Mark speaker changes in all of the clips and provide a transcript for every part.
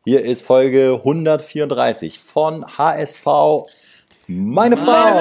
Speaker 1: Hier ist Folge 134 von HSV Meine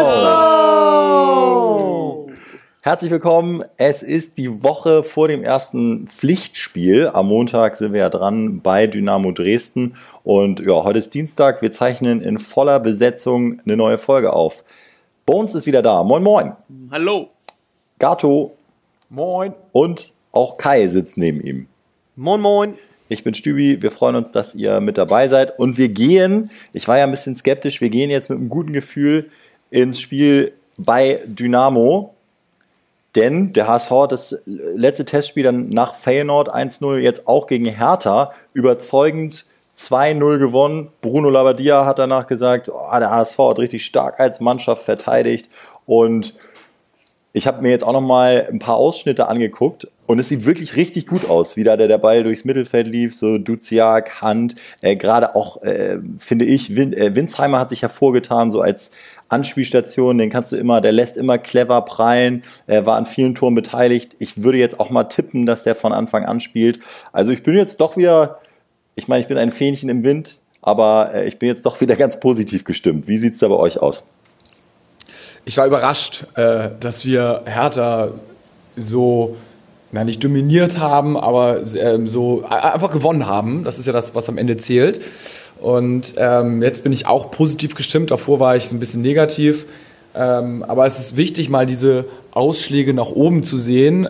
Speaker 1: Frau! Herzlich willkommen. Es ist die Woche vor dem ersten Pflichtspiel. Am Montag sind wir ja dran bei Dynamo Dresden. Und ja, heute ist Dienstag. Wir zeichnen in voller Besetzung eine neue Folge auf. Bones ist wieder da. Moin, moin.
Speaker 2: Hallo.
Speaker 1: Gato.
Speaker 3: Moin.
Speaker 1: Und auch Kai sitzt neben ihm.
Speaker 3: Moin, moin.
Speaker 1: Ich bin Stübi, wir freuen uns, dass ihr mit dabei seid. Und wir gehen, ich war ja ein bisschen skeptisch, wir gehen jetzt mit einem guten Gefühl ins Spiel bei Dynamo. Denn der HSV hat das letzte Testspiel dann nach Feyenoord 1-0 jetzt auch gegen Hertha überzeugend 2-0 gewonnen. Bruno Labbadia hat danach gesagt, der HSV hat richtig stark als Mannschaft verteidigt. Und ich habe mir jetzt auch nochmal ein paar Ausschnitte angeguckt und es sieht wirklich richtig gut aus, wie da der Ball durchs Mittelfeld lief, so Duziak, Hand, gerade auch, finde ich, Winsheimer hat sich hervorgetan, so als Anspielstation, den kannst du immer, der lässt immer clever prallen, war an vielen Toren beteiligt. Ich würde jetzt auch mal tippen, dass der von Anfang an spielt. Also ich bin jetzt doch wieder, ich meine, ich bin ein Fähnchen im Wind, aber ich bin jetzt doch wieder ganz positiv gestimmt. Wie sieht's da bei euch aus?
Speaker 3: Ich war überrascht, dass wir Hertha so, nicht dominiert haben, aber so einfach gewonnen haben. Das ist ja das, was am Ende zählt. Und jetzt bin ich auch positiv gestimmt. Davor war ich so ein bisschen negativ. Aber es ist wichtig, mal diese Ausschläge nach oben zu sehen,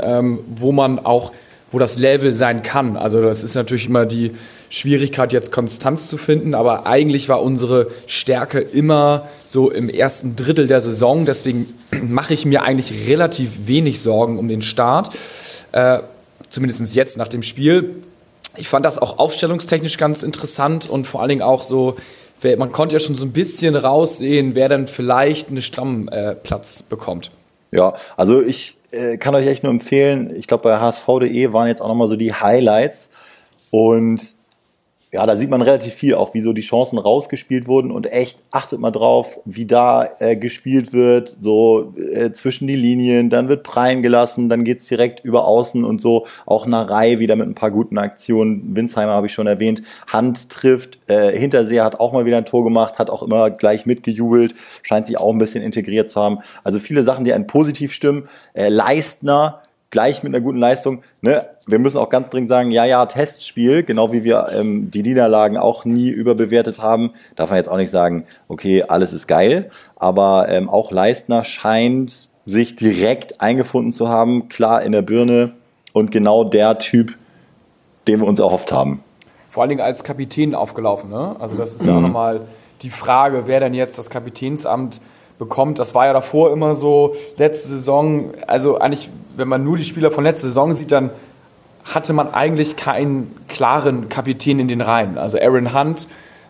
Speaker 3: wo das Level sein kann. Also das ist natürlich immer die Schwierigkeit, jetzt Konstanz zu finden, aber eigentlich war unsere Stärke immer so im ersten Drittel der Saison. Deswegen mache ich mir eigentlich relativ wenig Sorgen um den Start, zumindest jetzt nach dem Spiel. Ich fand das auch aufstellungstechnisch ganz interessant und vor allen Dingen auch so, man konnte ja schon so ein bisschen raussehen, wer dann vielleicht einen Stammplatz bekommt.
Speaker 1: Ja, also ich kann euch echt nur empfehlen, ich glaube bei hsv.de waren jetzt auch nochmal so die Highlights und ja, da sieht man relativ viel, auch wie so die Chancen rausgespielt wurden und echt achtet mal drauf, wie da gespielt wird, so zwischen die Linien, dann wird prallen gelassen, dann geht's direkt über außen und so, auch Narei wieder mit ein paar guten Aktionen, Winsheimer habe ich schon erwähnt, Hand trifft, Hinterseher hat auch mal wieder ein Tor gemacht, hat auch immer gleich mitgejubelt, scheint sich auch ein bisschen integriert zu haben, also viele Sachen, die einen positiv stimmen, Leistner, gleich mit einer guten Leistung. Ne? Wir müssen auch ganz dringend sagen, ja, Testspiel, genau wie wir die Niederlagen auch nie überbewertet haben, darf man jetzt auch nicht sagen, okay, alles ist geil, aber auch Leistner scheint sich direkt eingefunden zu haben, klar in der Birne und genau der Typ, den wir uns erhofft haben.
Speaker 3: Vor allen Dingen als Kapitän aufgelaufen, ne? Also das ist ja auch nochmal die Frage, wer denn jetzt das Kapitänsamt bekommt. Das war ja davor immer so, letzte Saison, also eigentlich, wenn man nur die Spieler von letzter Saison sieht, dann hatte man eigentlich keinen klaren Kapitän in den Reihen. Also Aaron Hunt,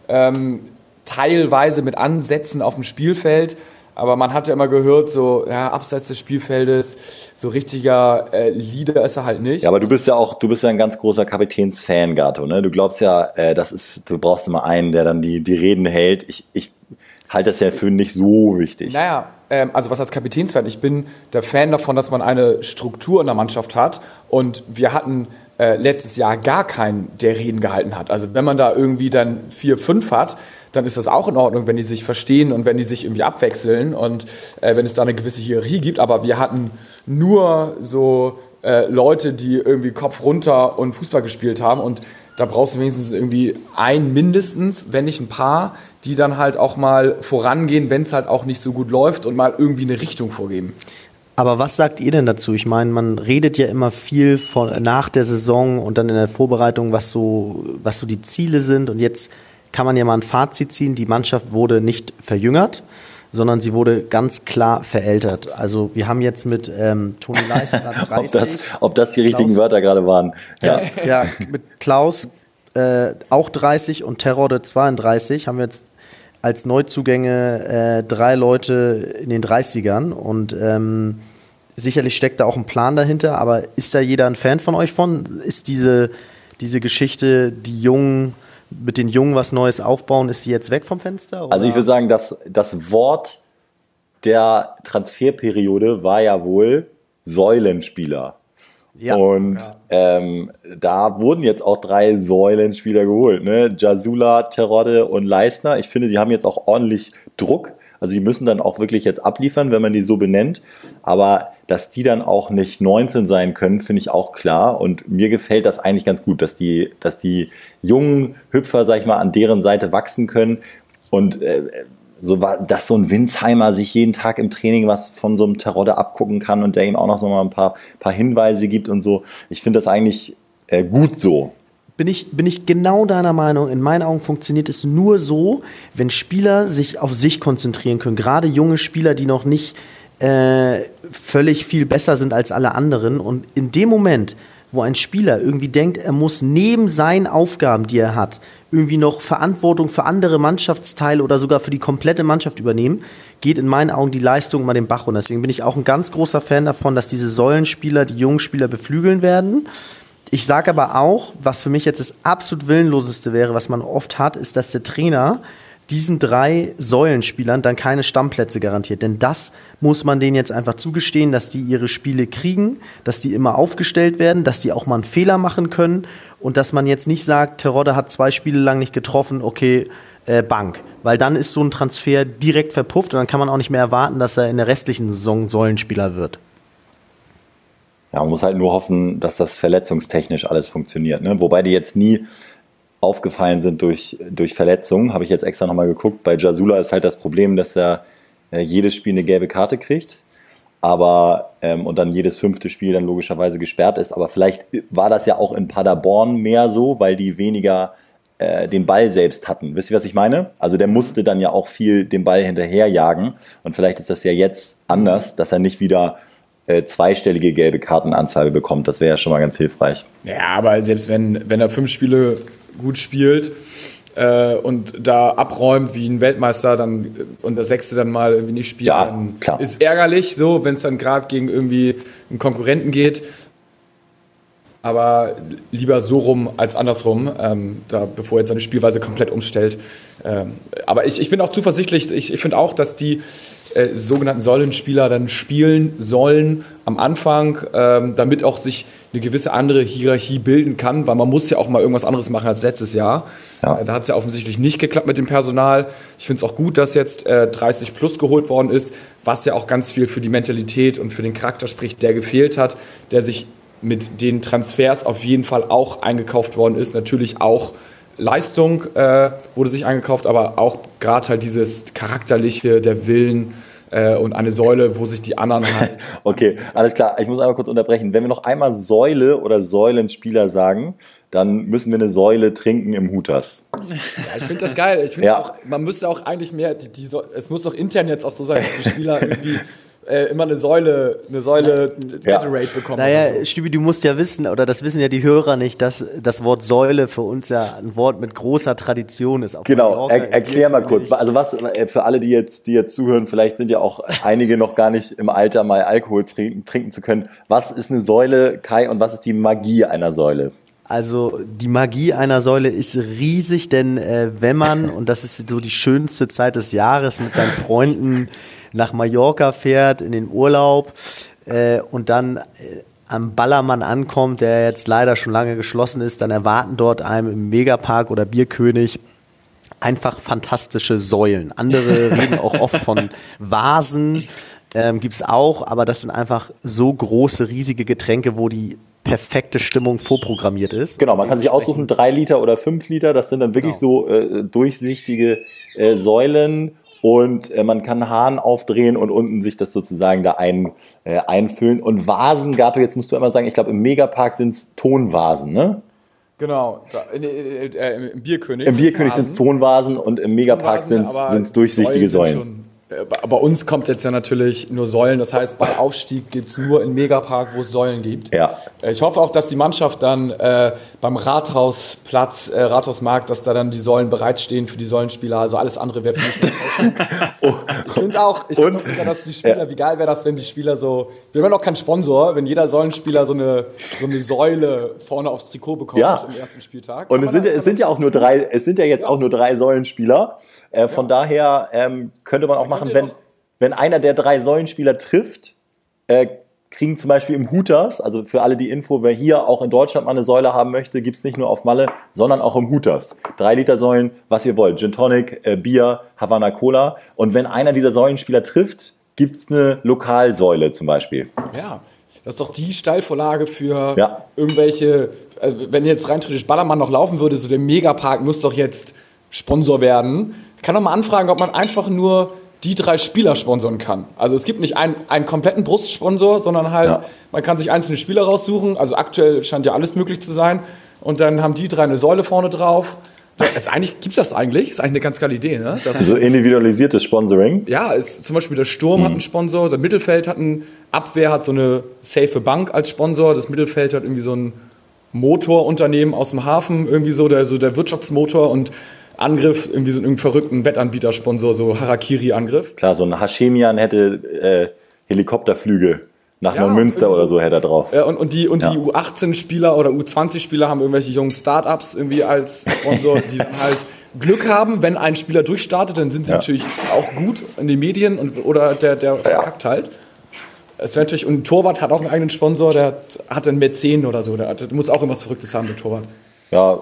Speaker 3: teilweise mit Ansätzen auf dem Spielfeld, aber man hat ja immer gehört, so abseits des Spielfeldes, so richtiger Leader ist er halt nicht.
Speaker 1: Ja, aber du bist ja ein ganz großer Kapitänsfan, Gato, ne? Du glaubst ja, du brauchst immer einen, der dann die Reden hält. Ich halte das ja für nicht so wichtig.
Speaker 3: Naja, also was als Kapitänsfan, ich bin der Fan davon, dass man eine Struktur in der Mannschaft hat und wir hatten letztes Jahr gar keinen, der Reden gehalten hat. Also wenn man da irgendwie dann 4, 5 hat, dann ist das auch in Ordnung, wenn die sich verstehen und wenn die sich irgendwie abwechseln und wenn es da eine gewisse Hierarchie gibt, aber wir hatten nur so Leute, die irgendwie Kopf runter und Fußball gespielt haben und da brauchst du wenigstens irgendwie einen mindestens, wenn nicht ein paar, die dann halt auch mal vorangehen, wenn es halt auch nicht so gut läuft und mal irgendwie eine Richtung vorgeben.
Speaker 4: Aber was sagt ihr denn dazu? Ich meine, man redet ja immer viel nach der Saison und dann in der Vorbereitung, was so die Ziele sind. Und jetzt kann man ja mal ein Fazit ziehen, die Mannschaft wurde nicht verjüngert, sondern sie wurde ganz klar verältert. Also wir haben jetzt mit Toni Leistner 30.
Speaker 1: ob das die richtigen Wörter gerade waren. Ja,
Speaker 4: ja, mit Klaus auch 30 und Terodde 32 haben wir jetzt als Neuzugänge 3 Leute in den 30ern und sicherlich steckt da auch ein Plan dahinter, aber ist da jeder ein Fan von euch von? Ist diese Geschichte, mit den Jungen was Neues aufbauen, ist sie jetzt weg vom Fenster? Oder?
Speaker 1: Also ich würde sagen, das Wort der Transferperiode war ja wohl Säulenspieler.
Speaker 4: Ja.
Speaker 1: Und da wurden jetzt auch 3 Säulenspieler geholt, ne? Jasula, Terodde und Leistner. Ich finde, die haben jetzt auch ordentlich Druck. Also die müssen dann auch wirklich jetzt abliefern, wenn man die so benennt. Aber dass die dann auch nicht 19 sein können, finde ich auch klar. Und mir gefällt das eigentlich ganz gut, dass die jungen Hüpfer, sag ich mal, an deren Seite wachsen können. Und dass so ein Winsheimer sich jeden Tag im Training was von so einem Terodde abgucken kann und der ihm auch noch so mal ein paar Hinweise gibt und so. Ich finde das eigentlich gut so.
Speaker 4: Bin ich genau deiner Meinung. In meinen Augen funktioniert es nur so, wenn Spieler sich auf sich konzentrieren können. Gerade junge Spieler, die noch nicht völlig viel besser sind als alle anderen. Und in dem Moment, wo ein Spieler irgendwie denkt, er muss neben seinen Aufgaben, die er hat, irgendwie noch Verantwortung für andere Mannschaftsteile oder sogar für die komplette Mannschaft übernehmen, geht in meinen Augen die Leistung mal den Bach runter. Deswegen bin ich auch ein ganz großer Fan davon, dass diese Säulenspieler die jungen Spieler beflügeln werden. Ich sage aber auch, was für mich jetzt das absolut Willenloseste wäre, was man oft hat, ist, dass der Trainer diesen 3 Säulenspielern dann keine Stammplätze garantiert. Denn das muss man denen jetzt einfach zugestehen, dass die ihre Spiele kriegen, dass die immer aufgestellt werden, dass die auch mal einen Fehler machen können und dass man jetzt nicht sagt, Terodde hat 2 Spiele lang nicht getroffen, okay, Bank. Weil dann ist so ein Transfer direkt verpufft und dann kann man auch nicht mehr erwarten, dass er in der restlichen Saison Säulenspieler wird.
Speaker 1: Ja, man muss halt nur hoffen, dass das verletzungstechnisch alles funktioniert, ne? Wobei die jetzt nie aufgefallen sind durch Verletzungen. Habe ich jetzt extra nochmal geguckt. Bei Jasula ist halt das Problem, dass er jedes Spiel eine gelbe Karte kriegt, aber und dann jedes 5. Spiel dann logischerweise gesperrt ist. Aber vielleicht war das ja auch in Paderborn mehr so, weil die weniger den Ball selbst hatten. Wisst ihr, was ich meine? Also der musste dann ja auch viel den Ball hinterherjagen und vielleicht ist das ja jetzt anders, dass er nicht wieder zweistellige gelbe Kartenanzahl bekommt. Das wäre ja schon mal ganz hilfreich.
Speaker 3: Ja, aber selbst wenn er 5 Spiele gut spielt und da abräumt wie ein Weltmeister dann und der 6. dann mal irgendwie nicht spielt,
Speaker 1: ja,
Speaker 3: dann
Speaker 1: klar.
Speaker 3: Ist ärgerlich, so, wenn es dann gerade gegen irgendwie einen Konkurrenten geht. Aber lieber so rum als andersrum, bevor er jetzt seine Spielweise komplett umstellt. Aber ich bin auch zuversichtlich, ich finde auch, dass die sogenannten Säulenspieler dann spielen sollen am Anfang, damit auch sich eine gewisse andere Hierarchie bilden kann, weil man muss ja auch mal irgendwas anderes machen als letztes Jahr.
Speaker 1: Ja.
Speaker 3: Da hat es ja offensichtlich nicht geklappt mit dem Personal. Ich finde es auch gut, dass jetzt 30 plus geholt worden ist, was ja auch ganz viel für die Mentalität und für den Charakter spricht, der gefehlt hat, der sich mit den Transfers auf jeden Fall auch eingekauft worden ist. Natürlich auch Leistung wurde sich eingekauft, aber auch gerade halt dieses Charakterliche, der Willen und eine Säule, wo sich die anderen halt...
Speaker 1: Okay, alles klar. Ich muss einmal kurz unterbrechen. Wenn wir noch einmal Säule oder Säulenspieler sagen, dann müssen wir eine Säule trinken im Hutas.
Speaker 3: Ja, ich finde das geil. Ich finde auch, man müsste auch eigentlich mehr, es muss doch intern jetzt auch so sein, dass die Spieler irgendwie immer eine Säule Gatorade bekommen.
Speaker 4: Naja, so. Stübi, du musst ja wissen, oder das wissen ja die Hörer nicht, dass das Wort Säule für uns ja ein Wort mit großer Tradition ist.
Speaker 1: Genau, erklär mal kurz. Also was für alle, die jetzt zuhören, vielleicht sind ja auch einige noch gar nicht im Alter, mal Alkohol trinken zu können. Was ist eine Säule, Kai, und was ist die Magie einer Säule?
Speaker 4: Also die Magie einer Säule ist riesig, denn wenn man, und das ist so die schönste Zeit des Jahres, mit seinen Freunden nach Mallorca fährt, in den Urlaub und dann am Ballermann ankommt, der jetzt leider schon lange geschlossen ist, dann erwarten dort einem im Megapark oder Bierkönig einfach fantastische Säulen. Andere reden auch oft von Vasen, gibt es auch, aber das sind einfach so große, riesige Getränke, wo die perfekte Stimmung vorprogrammiert ist.
Speaker 1: Genau, man kann sich aussuchen, 3 Liter oder 5 Liter, das sind dann wirklich so durchsichtige Säulen. Und man kann einen Hahn aufdrehen und unten sich das sozusagen da einfüllen. Und Vasen, Gato, jetzt musst du einmal sagen, ich glaube im Megapark sind es Tonvasen, ne?
Speaker 3: Genau, im Bierkönig.
Speaker 1: Im Bierkönig sind es Tonvasen und im Megapark sind es durchsichtige Säulen.
Speaker 3: Bei uns kommt jetzt ja natürlich nur Säulen, das heißt, bei Aufstieg gibt es nur einen Megapark, wo es Säulen gibt.
Speaker 1: Ja.
Speaker 3: Ich hoffe auch, dass die Mannschaft dann beim Rathausplatz, Rathausmarkt, dass da dann die Säulen bereitstehen für die Säulenspieler, also alles andere wäre für mich Ich finde auch sogar, dass die Spieler, wie geil wäre das, wenn die Spieler so, wir haben ja noch keinen Sponsor, wenn jeder Säulenspieler so eine Säule vorne aufs Trikot bekommt im ersten Spieltag.
Speaker 1: Und es sind ja jetzt auch nur 3 Säulenspieler. Von daher könnte man auch machen, wenn einer der 3 Säulenspieler trifft, kriegen zum Beispiel im Hooters, also für alle die Info, wer hier auch in Deutschland mal eine Säule haben möchte, gibt es nicht nur auf Malle, sondern auch im Hooters. 3 Liter Säulen, was ihr wollt. Gin Tonic, Bier, Havana Cola. Und wenn einer dieser Säulenspieler trifft, gibt es eine Lokalsäule zum Beispiel.
Speaker 3: Ja, das ist doch die Steilvorlage für irgendwelche, wenn jetzt rein theoretisch Ballermann noch laufen würde, so der Megapark muss doch jetzt Sponsor werden. Ich kann doch mal anfragen, ob man einfach nur die 3 Spieler sponsoren kann. Also es gibt nicht einen kompletten Brustsponsor, sondern halt, man kann sich einzelne Spieler raussuchen. Also aktuell scheint ja alles möglich zu sein. Und dann haben die 3 eine Säule vorne drauf. Gibt's das eigentlich? Ist eigentlich eine ganz geile Idee, ne?
Speaker 1: So individualisiertes Sponsoring.
Speaker 3: Ja, zum Beispiel der Sturm hat einen Sponsor, der Mittelfeld hat Abwehr hat so eine safe Bank als Sponsor, das Mittelfeld hat irgendwie so ein Motorunternehmen aus dem Hafen, irgendwie so der Wirtschaftsmotor, und Angriff irgendwie so einen verrückten Wettanbietersponsor, so Harakiri-Angriff.
Speaker 1: Klar, so ein Hashemian hätte Helikopterflüge nach Neumünster oder so hätte er drauf.
Speaker 3: Und die U18-Spieler oder U20-Spieler haben irgendwelche jungen Startups irgendwie als Sponsor, die dann halt Glück haben, wenn ein Spieler durchstartet, dann sind sie natürlich auch gut in den Medien oder der verkackt halt. Es wäre natürlich, und ein Torwart hat auch einen eigenen Sponsor, der hat einen Mäzen oder so, der muss auch irgendwas Verrücktes haben, der Torwart.
Speaker 1: Ja,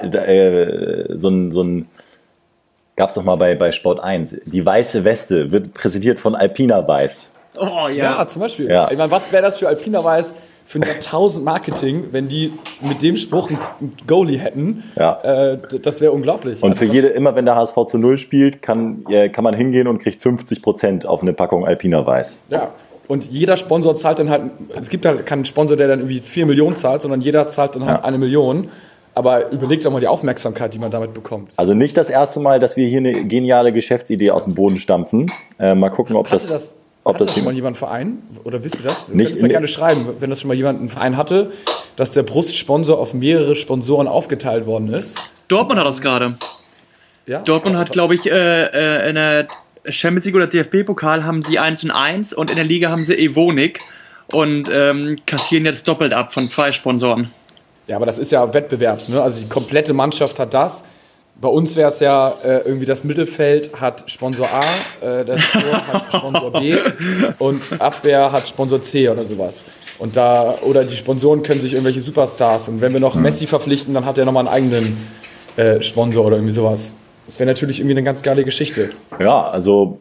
Speaker 1: so ein gab es doch mal bei Sport 1. Die weiße Weste wird präsentiert von Alpina Weiß.
Speaker 2: Oh
Speaker 3: Ja, zum Beispiel.
Speaker 1: Ja.
Speaker 3: Ich meine, was wäre das für Alpina Weiß für 1000 Marketing, wenn die mit dem Spruch einen Goalie hätten?
Speaker 1: Ja.
Speaker 3: Das wäre unglaublich.
Speaker 1: Und für immer wenn der HSV zu 0 spielt, kann man hingehen und kriegt 50% auf eine Packung Alpina Weiß.
Speaker 3: Ja. Und jeder Sponsor zahlt dann halt, es gibt halt keinen Sponsor, der dann irgendwie 4 Millionen zahlt, sondern jeder zahlt dann halt 1 Million. Aber überlegt doch mal die Aufmerksamkeit, die man damit bekommt.
Speaker 1: Also nicht das erste Mal, dass wir hier eine geniale Geschäftsidee aus dem Boden stampfen. Mal gucken, ob das
Speaker 3: schon mal jemand einen Verein? Oder wisst ihr das?
Speaker 1: Nicht,
Speaker 3: Könnt ihr mir gerne schreiben, wenn das schon mal jemand einen Verein hatte, dass der Brustsponsor auf mehrere Sponsoren aufgeteilt worden ist.
Speaker 2: Dortmund hat das gerade.
Speaker 3: Ja?
Speaker 2: Dortmund hat, glaube ich, in der Champions League oder DFB-Pokal haben sie 1&1 und in der Liga haben sie Evonik und kassieren jetzt doppelt ab von 2 Sponsoren.
Speaker 3: Ja, aber das ist ja Wettbewerbs, ne? Also die komplette Mannschaft hat das. Bei uns wäre es ja irgendwie, das Mittelfeld hat Sponsor A, der Sturm hat Sponsor B und Abwehr hat Sponsor C oder sowas. Und oder die Sponsoren können sich irgendwelche Superstars, und wenn wir noch Messi verpflichten, dann hat er nochmal einen eigenen Sponsor oder irgendwie sowas. Das wäre natürlich irgendwie eine ganz geile Geschichte.
Speaker 1: Ja, also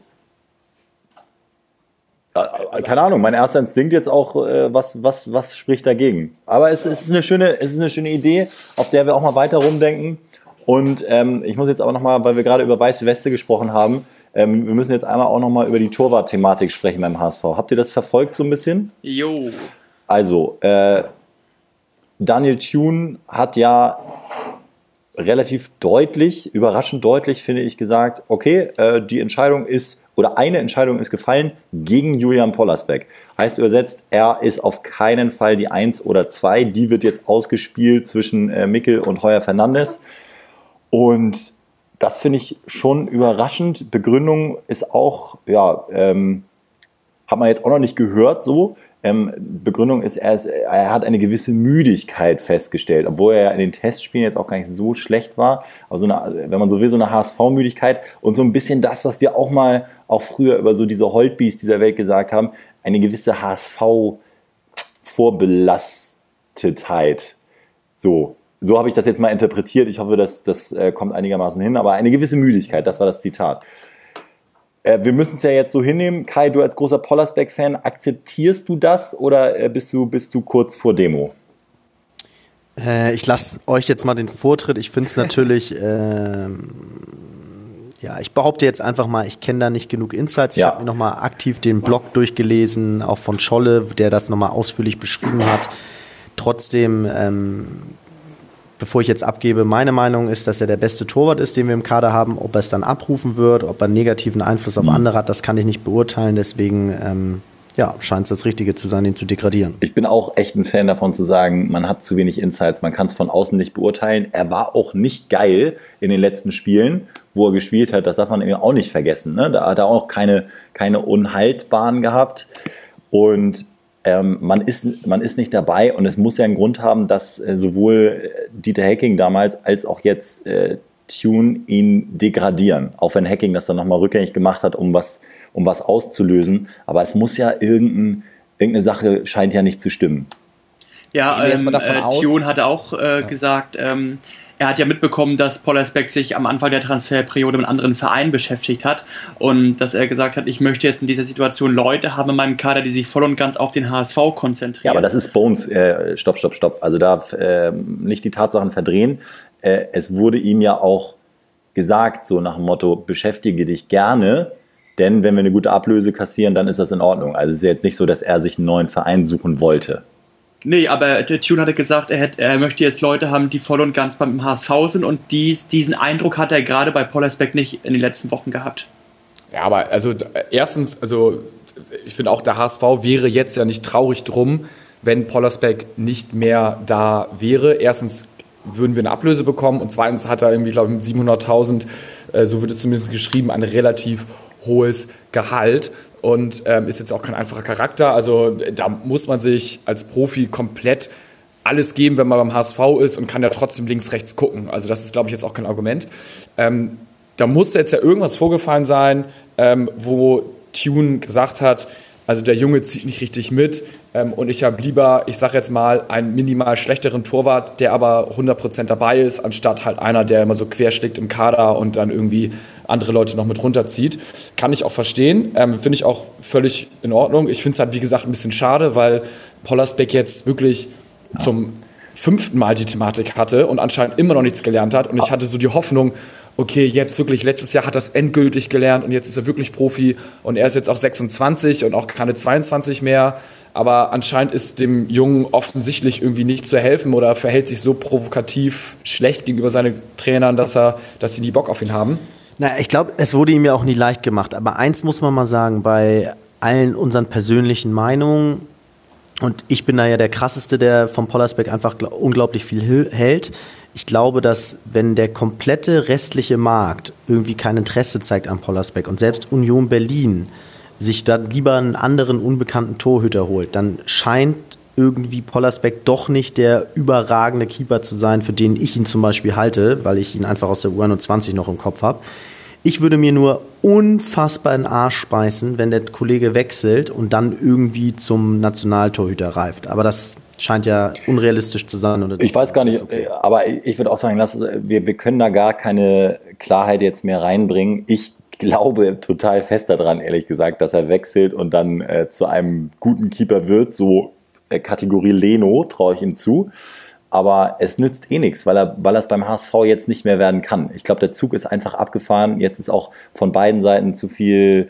Speaker 1: keine Ahnung, mein erster Instinkt jetzt auch, was spricht dagegen? Aber es ist eine schöne Idee, auf der wir auch mal weiter rumdenken. Und ich muss jetzt aber nochmal, weil wir gerade über weiße Weste gesprochen haben, wir müssen jetzt einmal auch nochmal über die Torwart-Thematik sprechen beim HSV. Habt ihr das verfolgt so ein bisschen?
Speaker 2: Jo.
Speaker 1: Also, Daniel Thune hat ja relativ deutlich, überraschend deutlich, finde ich, gesagt, okay, die Entscheidung ist, oder eine Entscheidung ist gefallen gegen Julian Pollersbeck. Heißt übersetzt, er ist auf keinen Fall die 1 oder 2. Die wird jetzt ausgespielt zwischen Mickel und Heuer Fernandes. Und das finde ich schon überraschend. Begründung ist auch, hat man jetzt auch noch nicht gehört so. Begründung ist, er hat eine gewisse Müdigkeit festgestellt, obwohl er ja in den Testspielen jetzt auch gar nicht so schlecht war. Also wenn man so will, so eine HSV-Müdigkeit und so ein bisschen das, was wir auch früher über so diese Holtbys dieser Welt gesagt haben, eine gewisse HSV-Vorbelastetheit. So habe ich das jetzt mal interpretiert. Ich hoffe, das kommt einigermaßen hin, aber eine gewisse Müdigkeit, das war das Zitat. Wir müssen es ja jetzt so hinnehmen. Kai, du als großer Pollersbeck-Fan, akzeptierst du das oder bist du kurz vor Demo?
Speaker 4: Ich lasse euch jetzt mal den Vortritt. Ich finde es natürlich, ich behaupte jetzt einfach mal, ich kenne da nicht genug Insights. Ich habe mir nochmal aktiv den Blog durchgelesen, auch von Scholle, der das nochmal ausführlich beschrieben hat. Trotzdem, bevor ich jetzt abgebe, meine Meinung ist, dass er der beste Torwart ist, den wir im Kader haben. Ob er es dann abrufen wird, ob er einen negativen Einfluss auf andere hat, das kann ich nicht beurteilen. Deswegen scheint es das Richtige zu sein, ihn zu degradieren. Ich
Speaker 1: bin auch echt ein Fan davon zu sagen, man hat zu wenig Insights, man kann es von außen nicht beurteilen. Er war auch nicht geil in den letzten Spielen, wo er gespielt hat. Das darf man eben auch nicht vergessen. Ne? Da hat er auch keine Unhaltbaren gehabt. Und man ist nicht dabei, und es muss ja einen Grund haben, dass sowohl Dieter Hecking damals als auch jetzt Thune ihn degradieren. Auch wenn Hecking das dann nochmal rückgängig gemacht hat, um was auszulösen. Aber es muss ja irgendeinen irgendeine Sache scheint ja nicht zu stimmen.
Speaker 2: Ja,
Speaker 3: aus.
Speaker 2: Thion hatte auch gesagt, er hat ja mitbekommen, dass Pollersbeck sich am Anfang der Transferperiode mit anderen Vereinen beschäftigt hat und dass er gesagt hat, ich möchte jetzt in dieser Situation Leute haben in meinem Kader, die sich voll und ganz auf den HSV konzentrieren.
Speaker 1: Ja, aber das ist Bones. Stopp. Also da nicht die Tatsachen verdrehen. Es wurde ihm ja auch gesagt, so nach dem Motto, beschäftige dich gerne, denn wenn wir eine gute Ablöse kassieren, dann ist das in Ordnung. Also es ist ja jetzt nicht so, dass er sich einen neuen Verein suchen wollte.
Speaker 2: Nee, aber der Thion hatte gesagt, er möchte jetzt Leute haben, die voll und ganz beim HSV sind und diesen Eindruck hat er gerade bei Pollersbeck nicht in den letzten Wochen gehabt.
Speaker 3: Ja, aber also erstens, ich finde auch, der HSV wäre jetzt ja nicht traurig drum, wenn Pollersbeck nicht mehr da wäre. Erstens würden wir eine Ablöse bekommen und zweitens hat er irgendwie, glaube ich, mit 700.000, so wird es zumindest geschrieben, ein relativ hohes Gehalt und ist jetzt auch kein einfacher Charakter. Also da muss man sich als Profi komplett alles geben, wenn man beim HSV ist und kann ja trotzdem links, rechts gucken. Also das ist, glaube ich, jetzt auch kein Argument. Da muss jetzt ja irgendwas vorgefallen sein, wo Thion gesagt hat, also der Junge zieht nicht richtig mit und ich habe lieber, ich sage jetzt mal, einen minimal schlechteren Torwart, der aber 100% dabei ist, anstatt halt einer, der immer so querschlägt im Kader und dann irgendwie andere Leute noch mit runterzieht. Kann ich auch verstehen, finde ich auch völlig in Ordnung. Ich finde es halt, wie gesagt, ein bisschen schade, weil Pollersbeck jetzt wirklich zum 5. Mal die Thematik hatte und anscheinend immer noch nichts gelernt hat und ich hatte so die Hoffnung, okay, jetzt wirklich, letztes Jahr hat er es endgültig gelernt und jetzt ist er wirklich Profi und er ist jetzt auch 26 und auch keine 22 mehr, aber anscheinend ist dem Jungen offensichtlich irgendwie nicht zu helfen oder verhält sich so provokativ schlecht gegenüber seinen Trainern, dass sie nie Bock auf ihn haben.
Speaker 4: Na, ich glaube, es wurde ihm ja auch nie leicht gemacht, aber eins muss man mal sagen, bei allen unseren persönlichen Meinungen, und ich bin da ja der krasseste, der vom Pollersbeck einfach unglaublich viel hält. Ich glaube, dass wenn der komplette restliche Markt irgendwie kein Interesse zeigt an Pollersbeck und selbst Union Berlin sich dann lieber einen anderen unbekannten Torhüter holt, dann scheint irgendwie Pollersbeck doch nicht der überragende Keeper zu sein, für den ich ihn zum Beispiel halte, weil ich ihn einfach aus der U21 noch im Kopf habe. Ich würde mir nur unfassbar in den Arsch speisen, wenn der Kollege wechselt und dann irgendwie zum Nationaltorhüter reift. Aber das scheint ja unrealistisch zu sein. Und
Speaker 1: ich weiß gar nicht, okay. Aber ich würde auch sagen, wir können da gar keine Klarheit jetzt mehr reinbringen. Ich glaube total fest daran, ehrlich gesagt, dass er wechselt und dann zu einem guten Keeper wird, so Kategorie Leno, traue ich ihm zu. Aber es nützt eh nichts, weil er es beim HSV jetzt nicht mehr werden kann. Ich glaube, der Zug ist einfach abgefahren. Jetzt ist auch von beiden Seiten zu viel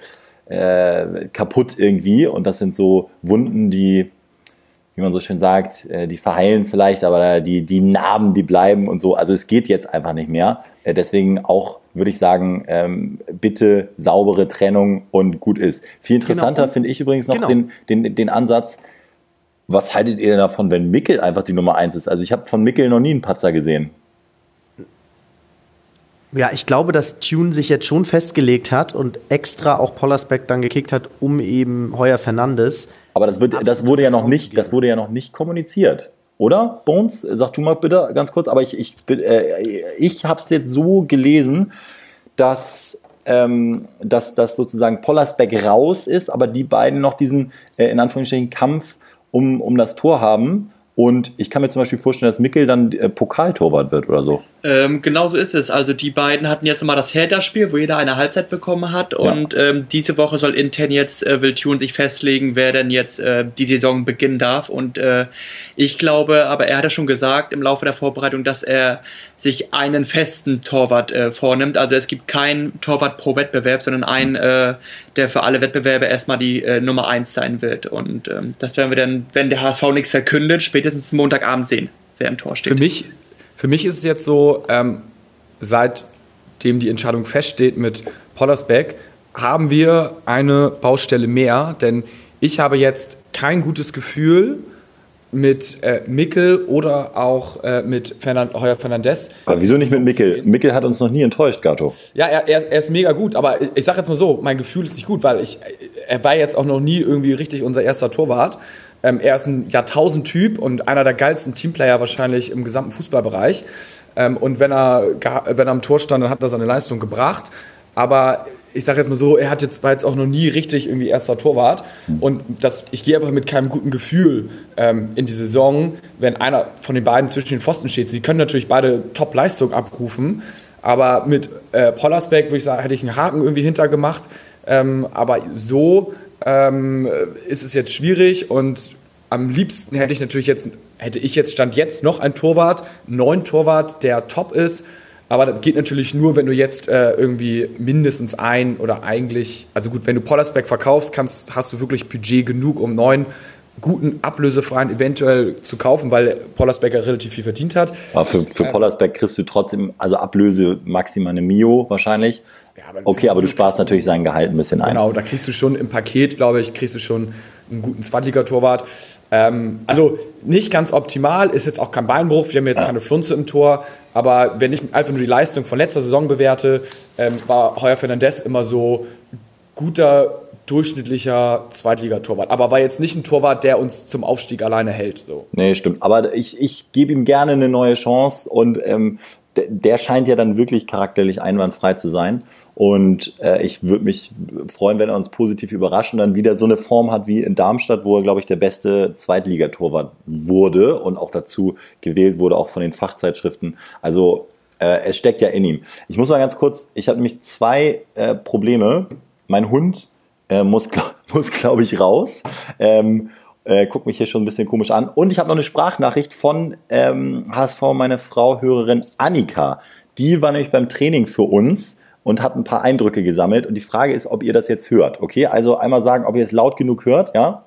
Speaker 1: kaputt irgendwie. Und das sind so Wunden, die, wie man so schön sagt, die verheilen vielleicht, aber die Narben, die bleiben und so. Also es geht jetzt einfach nicht mehr. Deswegen auch, würde ich sagen, bitte saubere Trennung und gut ist. Viel interessanter finde ich übrigens noch den Ansatz, was haltet ihr denn davon, wenn Mickel einfach die Nummer 1 ist? Also ich habe von Mickel noch nie einen Patzer gesehen.
Speaker 4: Ja, ich glaube, dass Thion sich jetzt schon festgelegt hat und extra auch Pollersbeck dann gekickt hat, um eben Heuer Fernandes.
Speaker 1: Aber das wurde ja noch nicht kommuniziert, oder? Bones, sag du mal bitte ganz kurz. Aber ich habe es jetzt so gelesen, dass sozusagen Pollersbeck raus ist, aber die beiden noch diesen in Anführungsstrichen Kampf um das Tor haben. Und ich kann mir zum Beispiel vorstellen, dass Mickel dann Pokaltorwart wird oder so.
Speaker 2: Genau so ist es. Also die beiden hatten jetzt nochmal das Hertha-Spiel, wo jeder eine Halbzeit bekommen hat. Und diese Woche soll intern jetzt will Thion sich festlegen, wer denn jetzt die Saison beginnen darf. Und ich glaube, aber er hat ja schon gesagt im Laufe der Vorbereitung, dass er sich einen festen Torwart vornimmt. Also es gibt keinen Torwart pro Wettbewerb, sondern einen, der für alle Wettbewerbe erstmal die Nummer 1 sein wird. Und das werden wir dann, wenn der HSV nichts verkündet, spätestens Montagabend sehen, wer im Tor steht.
Speaker 3: Für mich ist es jetzt so, seitdem die Entscheidung feststeht mit Pollersbeck, haben wir eine Baustelle mehr, denn ich habe jetzt kein gutes Gefühl mit Mickel oder auch mit Heuer Fernandes.
Speaker 1: Aber wieso nicht mit Mickel? Mickel hat uns noch nie enttäuscht, Gato.
Speaker 3: Ja, er ist mega gut, aber ich sage jetzt mal so, mein Gefühl ist nicht gut, weil er war jetzt auch noch nie irgendwie richtig unser erster Torwart. Er ist ein Jahrtausend-Typ und einer der geilsten Teamplayer wahrscheinlich im gesamten Fußballbereich. Und wenn er am Tor stand, dann hat er seine Leistung gebracht. Aber ich sage jetzt mal so, war jetzt auch noch nie richtig irgendwie erster Torwart. Und ich gehe einfach mit keinem guten Gefühl in die Saison, wenn einer von den beiden zwischen den Pfosten steht. Sie können natürlich beide Top-Leistung abrufen, aber mit Pollersbeck, würde ich sagen, hätte ich einen Haken irgendwie hintergemacht. Aber so ist es jetzt schwierig und am liebsten hätte ich jetzt Stand jetzt noch einen neuen Torwart, der top ist. Aber das geht natürlich nur, wenn du jetzt irgendwie mindestens also gut, wenn du Pollersbeck verkaufst, hast du wirklich Budget genug, um 9 guten ablösefreien eventuell zu kaufen, weil Pollersbeck ja relativ viel verdient hat.
Speaker 1: Aber für Pollersbeck kriegst du trotzdem, also Ablöse maximal eine Mio wahrscheinlich. Ja, aber du sparst natürlich sein Gehalt ein bisschen ein.
Speaker 3: Genau, da kriegst du schon im Paket, glaube ich, einen guten Zweitligatorwart. Also nicht ganz optimal, ist jetzt auch kein Beinbruch, wir haben jetzt keine Flunze im Tor, aber wenn ich einfach nur die Leistung von letzter Saison bewerte, war Heuer Fernandes immer so guter, durchschnittlicher Zweitligatorwart. Aber war jetzt nicht ein Torwart, der uns zum Aufstieg alleine hält. So.
Speaker 1: Nee, stimmt. Aber ich gebe ihm gerne eine neue Chance und der scheint ja dann wirklich charakterlich einwandfrei zu sein. Und ich würde mich freuen, wenn er uns positiv überrascht und dann wieder so eine Form hat wie in Darmstadt, wo er, glaube ich, der beste Zweitligatorwart wurde und auch dazu gewählt wurde, auch von den Fachzeitschriften. Also es steckt ja in ihm. Ich muss mal ganz kurz, ich habe nämlich 2 Probleme. Mein Hund muss glaube ich, raus. Guckt mich hier schon ein bisschen komisch an. Und ich habe noch eine Sprachnachricht von HSV, meine Frau, Hörerin Annika. Die war nämlich beim Training für uns und hat ein paar Eindrücke gesammelt. Und die Frage ist, ob ihr das jetzt hört. Okay, also einmal sagen, ob ihr es laut genug hört. Ja?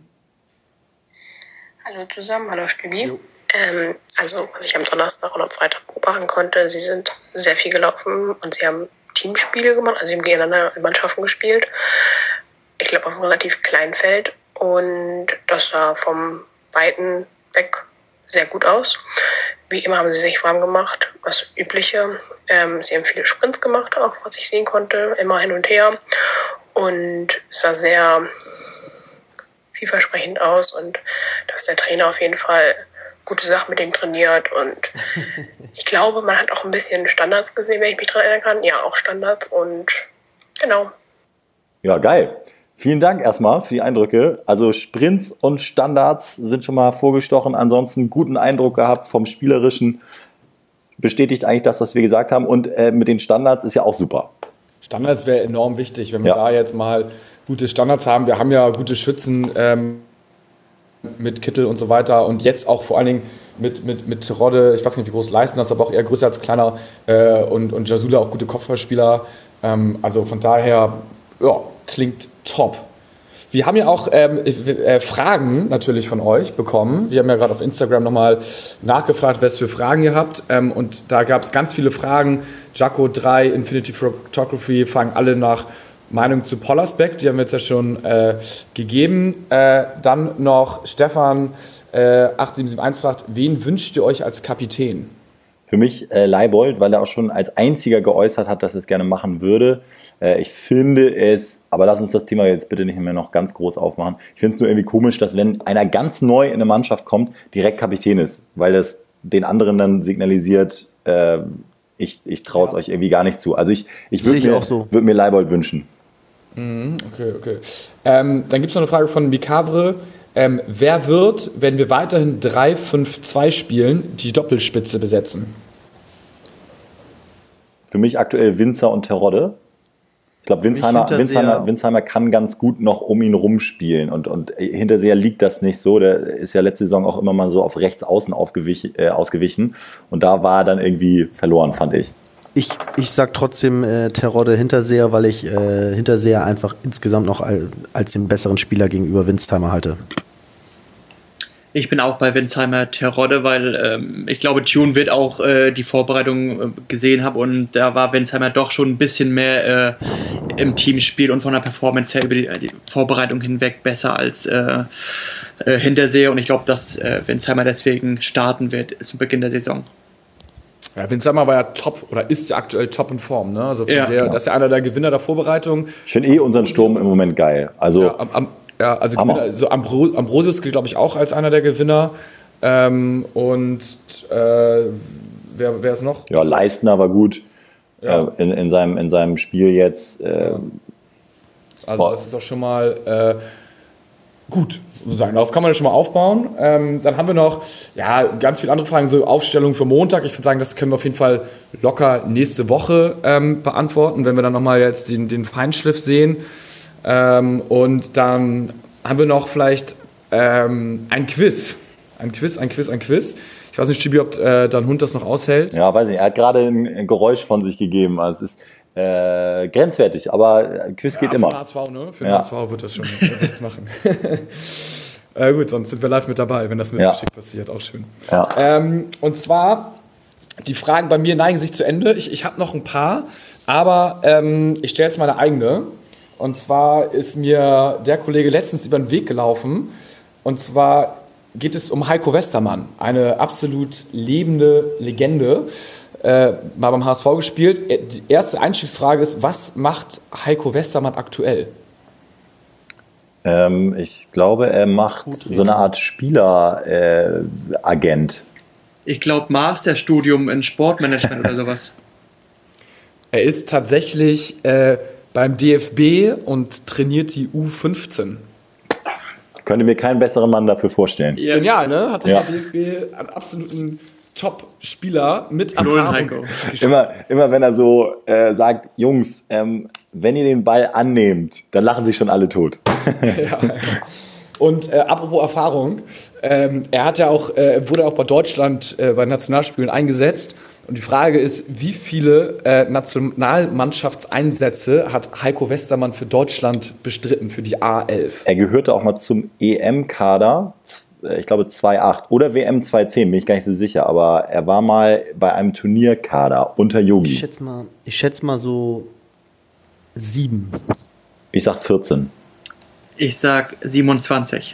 Speaker 5: Hallo zusammen, hallo Stübi. Also, was ich am Donnerstag und am Freitag beobachten konnte, sie sind sehr viel gelaufen und sie haben Teamspiele gemacht, also sie haben gegeneinander in Mannschaften gespielt. Ich glaube, auf einem relativ kleinen Feld. Und das sah vom Weiten weg sehr gut aus. Wie immer haben sie sich warm gemacht, das Übliche. Sie haben viele Sprints gemacht, auch was ich sehen konnte, immer hin und her. Und es sah sehr vielversprechend aus und dass der Trainer auf jeden Fall gute Sachen mit denen trainiert. Und ich glaube, man hat auch ein bisschen Standards gesehen, wenn ich mich daran erinnern kann. Ja, auch Standards und genau.
Speaker 1: Ja, geil. Vielen Dank erstmal für die Eindrücke. Also Sprints und Standards sind schon mal vorgestochen. Ansonsten guten Eindruck gehabt vom Spielerischen. Bestätigt eigentlich das, was wir gesagt haben. Und mit den Standards ist ja auch super.
Speaker 3: Standards wäre enorm wichtig, wenn wir da jetzt mal gute Standards haben. Wir haben ja gute Schützen mit Kittel und so weiter. Und jetzt auch vor allen Dingen mit Terodde, ich weiß nicht, wie groß Leistner ist, aber auch eher größer als kleiner. Und Jasula auch gute Kopfballspieler. Also von daher, ja, klingt top. Wir haben ja auch Fragen natürlich von euch bekommen. Wir haben ja gerade auf Instagram nochmal nachgefragt, was für Fragen ihr habt. Und da gab es ganz viele Fragen. Jaco 3, Infinity Photography, fragen alle nach Meinung zu Pollersbeck. Die haben wir jetzt ja schon gegeben. Dann noch Stefan 8771 fragt, wen wünscht ihr euch als Kapitän?
Speaker 1: Für mich Leibold, weil er auch schon als einziger geäußert hat, dass er es gerne machen würde. Ich finde es, aber lass uns das Thema jetzt bitte nicht mehr noch ganz groß aufmachen. Ich finde es nur irgendwie komisch, dass wenn einer ganz neu in eine Mannschaft kommt, direkt Kapitän ist, weil das den anderen dann signalisiert, ich traue es euch irgendwie gar nicht zu. Also ich würde mir Leibold wünschen.
Speaker 3: Okay. Dann gibt es noch eine Frage von Mikavre. Wer wird, wenn wir weiterhin 3-5-2 spielen, die Doppelspitze besetzen?
Speaker 1: Für mich aktuell Winzer und Terodde. Ich glaube, Winsheimer kann ganz gut noch um ihn rumspielen und Hinterseher liegt das nicht so. Der ist ja letzte Saison auch immer mal so auf rechts außen ausgewichen und da war er dann irgendwie verloren, fand ich.
Speaker 4: Ich sag trotzdem Terodde Hinterseher, weil ich Hinterseher einfach insgesamt noch als den besseren Spieler gegenüber Winsheimer halte.
Speaker 2: Ich bin auch bei Winsheimer Terodde, weil ich glaube, Tune wird auch die Vorbereitung gesehen haben und da war Winsheimer doch schon ein bisschen mehr im Teamspiel und von der Performance her über die Vorbereitung hinweg besser als Hinterseher und ich glaube, dass Winsheimer deswegen starten wird zu Beginn der Saison.
Speaker 3: Ja, Winsheimer war ja top oder ist ja aktuell top in Form. Ne? Also das ist ja einer der Gewinner der Vorbereitung.
Speaker 1: Ich finde unseren Sturm im Moment geil. Also
Speaker 3: Gewinner, so Ambrosius gilt, glaube ich, auch als einer der Gewinner. Wer ist noch?
Speaker 1: Ja, Leistner war gut.
Speaker 3: Ja.
Speaker 1: in seinem Spiel jetzt.
Speaker 3: Also das ist doch schon mal gut. Sagen. Darauf kann man ja schon mal aufbauen. Dann haben wir noch ganz viele andere Fragen, so Aufstellung für Montag. Ich würde sagen, das können wir auf jeden Fall locker nächste Woche beantworten, wenn wir dann nochmal jetzt den Feinschliff sehen. Und dann haben wir noch vielleicht ein Quiz. Ein Quiz. Ich weiß nicht, Stibi, ob dein Hund das noch aushält.
Speaker 1: Ja, weiß nicht. Er hat gerade ein Geräusch von sich gegeben. Also es ist grenzwertig, aber Quiz geht immer.
Speaker 3: Für den HSV, ne? Für den HSV wird das schon nichts machen. Gut, sonst sind wir live mit dabei, wenn das missgeschickt passiert. Auch schön.
Speaker 1: Ja.
Speaker 3: Und zwar, die Fragen bei mir neigen sich zu Ende. Ich habe noch ein paar, aber ich stelle jetzt meine eigene. Und zwar ist mir der Kollege letztens über den Weg gelaufen. Und zwar geht es um Heiko Westermann, eine absolut lebende Legende. Mal beim HSV gespielt. Die erste Einstiegsfrage ist, was macht Heiko Westermann aktuell?
Speaker 1: Ich glaube, er macht so eine Art Spieleragent.
Speaker 2: Ich glaube, Masterstudium in Sportmanagement oder sowas.
Speaker 3: Er ist tatsächlich beim DFB und trainiert die U15.
Speaker 1: Könnte mir keinen besseren Mann dafür vorstellen.
Speaker 2: Ja.
Speaker 3: Genial, ne? Hat sich der DFB einen absoluten Top-Spieler mit Erfahrung
Speaker 2: Heiko.
Speaker 1: Immer wenn er so sagt, Jungs, wenn ihr den Ball annehmt, dann lachen sich schon alle tot.
Speaker 3: Ja. Und apropos Erfahrung, er hat ja auch, wurde auch bei Deutschland bei Nationalspielen eingesetzt. Und die Frage ist, wie viele Nationalmannschaftseinsätze hat Heiko Westermann für Deutschland bestritten, für die A11?
Speaker 1: Er gehörte auch mal zum EM-Kader, ich glaube 2.8 oder WM 2.10, bin ich gar nicht so sicher, aber er war mal bei einem Turnierkader unter Yogi.
Speaker 4: Ich schätze mal so 7.
Speaker 1: Ich sag 14.
Speaker 2: Ich sag 27.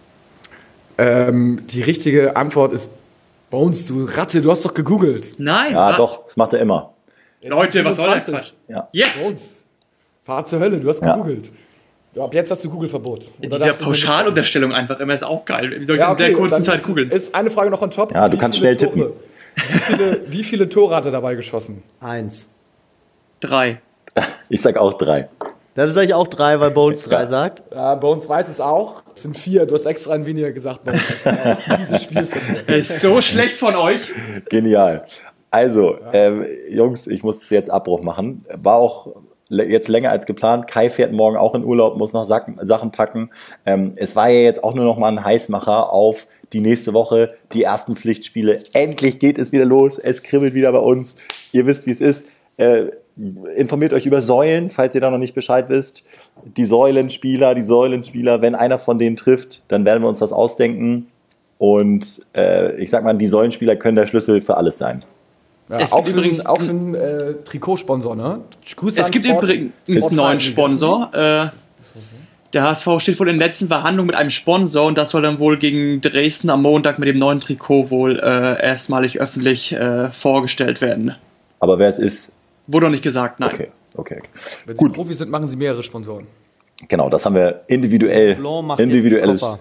Speaker 3: Die richtige Antwort ist Bones, du Ratte, du hast doch gegoogelt.
Speaker 2: Nein,
Speaker 1: Ja,
Speaker 2: was?
Speaker 1: doch, das macht er immer.
Speaker 2: Leute, was soll das?
Speaker 3: 27.
Speaker 1: Ja.
Speaker 2: Yes!
Speaker 3: Bones, fahr zur Hölle, du hast gegoogelt. Ab jetzt hast du Google-Verbot.
Speaker 2: Diese Pauschalunterstellung einfach immer ist auch geil. Wie soll ich in der kurzen Zeit googeln?
Speaker 3: Ist eine Frage noch on top.
Speaker 1: Ja, du kannst schnell tippen.
Speaker 3: Wie viele Tore hat er dabei geschossen?
Speaker 4: 1.
Speaker 2: 3.
Speaker 1: Ich sag auch 3.
Speaker 4: Dann sage ich auch 3, weil Bones 3 sagt.
Speaker 3: Ja, Bones weiß es auch. Es sind 4. Du hast extra ein weniger gesagt, Bones. Das ist auch dieses Spiel für mich.
Speaker 2: Ist so schlecht von euch.
Speaker 1: Genial. Also, Jungs, ich muss jetzt Abbruch machen. War auch jetzt länger als geplant. Kai fährt morgen auch in Urlaub, muss noch Sachen packen. Es war ja jetzt auch nur noch mal ein Heißmacher auf die nächste Woche, die ersten Pflichtspiele. Endlich geht es wieder los. Es kribbelt wieder bei uns. Ihr wisst, wie es ist. Informiert euch über Säulen, falls ihr da noch nicht Bescheid wisst. Die Säulenspieler, wenn einer von denen trifft, dann werden wir uns was ausdenken. Und ich sag mal, die Säulenspieler können der Schlüssel für alles sein.
Speaker 3: Ja,
Speaker 2: Es
Speaker 3: auch
Speaker 2: gibt übrigens
Speaker 3: auch für einen Trikotsponsor, ne? Grüße
Speaker 2: Es
Speaker 3: an
Speaker 2: gibt
Speaker 3: Sport-
Speaker 2: übrigens einen
Speaker 3: Sportverein
Speaker 2: neuen Sponsor. Der HSV steht wohl in den letzten Verhandlungen mit einem Sponsor und das soll dann wohl gegen Dresden am Montag mit dem neuen Trikot wohl erstmalig öffentlich vorgestellt werden.
Speaker 1: Aber wer es ist,
Speaker 2: Wurde noch nicht gesagt, nein.
Speaker 1: okay.
Speaker 3: Wenn Sie Profis sind, machen Sie mehrere Sponsoren.
Speaker 1: Genau, das haben wir individuelles
Speaker 4: Koffer.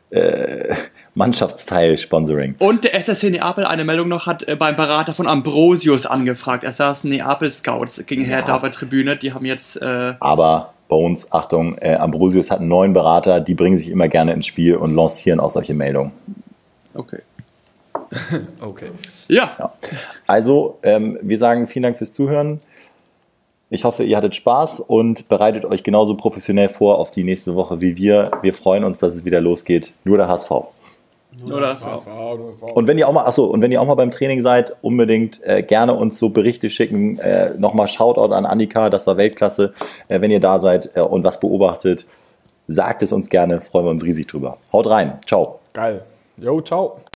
Speaker 1: Mannschaftsteil-Sponsoring.
Speaker 2: Und der SSC Neapel, eine Meldung noch, hat beim Berater von Ambrosius angefragt. Er saßen Neapel-Scouts gegen Hertha auf der Tribüne. Die haben jetzt...
Speaker 1: Aber Bones, Achtung, Ambrosius hat einen neuen Berater, die bringen sich immer gerne ins Spiel und lancieren auch solche Meldungen.
Speaker 2: Okay.
Speaker 3: Okay.
Speaker 2: Ja.
Speaker 1: Also, wir sagen vielen Dank fürs Zuhören. Ich hoffe, ihr hattet Spaß und bereitet euch genauso professionell vor auf die nächste Woche wie wir. Wir freuen uns, dass es wieder losgeht. Nur der HSV.
Speaker 2: Nur das.
Speaker 1: Und wenn ihr auch mal, beim Training seid, unbedingt gerne uns so Berichte schicken. Nochmal Shoutout an Annika, das war Weltklasse. Wenn ihr da seid und was beobachtet, sagt es uns gerne, freuen wir uns riesig drüber. Haut rein, ciao.
Speaker 3: Geil. Jo, ciao.